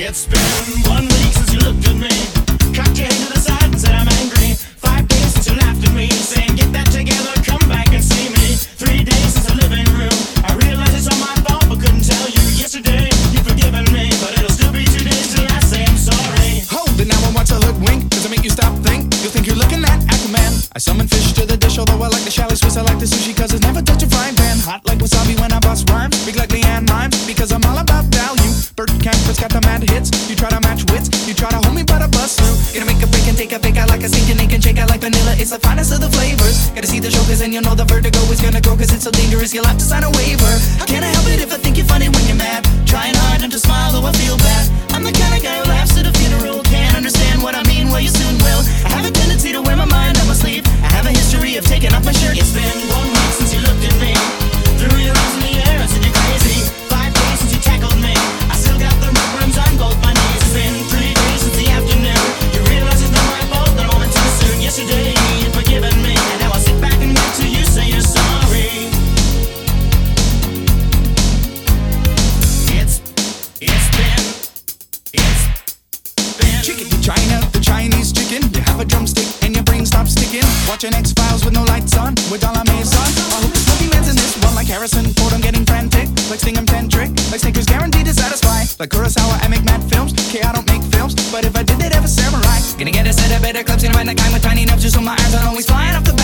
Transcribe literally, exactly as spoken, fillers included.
It's been one week since you looked at me, cocked your head to the side and said I'm angry. Five days since you laughed at me, saying get that together, come back and see me. Three days since the living room, I realized it's all my fault but couldn't tell you. Yesterday you've forgiven me, but it'll still be two days till I say I'm sorry. Hold it now and watch a hoodwink. Does it make you stop think? You think you're looking at Aquaman. I summon fish to the dish, although I like the chalet Swiss. I like the sushi cause it's never touch a frying pan. Hot like wasabi when I bust rhymes, big like Leanne rhymes, because I'm all about value. Bert Camper's got the mad hits. You try to match wits, you try to hold me but I bust through. Gonna make a break and take a pick. I like a sink and ink and shake. I like vanilla, it's the finest of the flavors. Gotta see the show cause then you'll know the vertigo is gonna go, cause it's so dangerous you'll have to sign a waiver. How can I help it if I think you're funny when you're mad? Trying hard not to smile though I feel bad. I'm the kind of guy who laughs at a funeral. Can't understand what I mean, well you soon will. I have a tendency to wear my mind on my sleeve. I have a history of taking off my shirt. It's been one week since you looked at me, threw your arms in the air and said you're crazy. Five days since you tackled me, I still got the rub burns on both my knees. It's been three days since the afternoon, you realize it's not my fault that I went too soon. Yesterday you'd forgiven me, and now I sit back and wait till you say you're sorry. It's, it's been, it's been Chicken to China, the Chinese chicken. You have a drumstick and your brain stops sticking. Watching X-Files with no lights on, with all I'm on. I hope the smoky man's in this one like Harrison Ford. I'm getting frantic, like Sting I'm tantric, like Snickers guaranteed to satisfy. Like Kurosawa, I make mad films. Okay, I don't make films, but if I did, they'd have a samurai. Gonna get a set of better clips, gonna find a kind with tiny nubs just so my eyes aren't always flying off the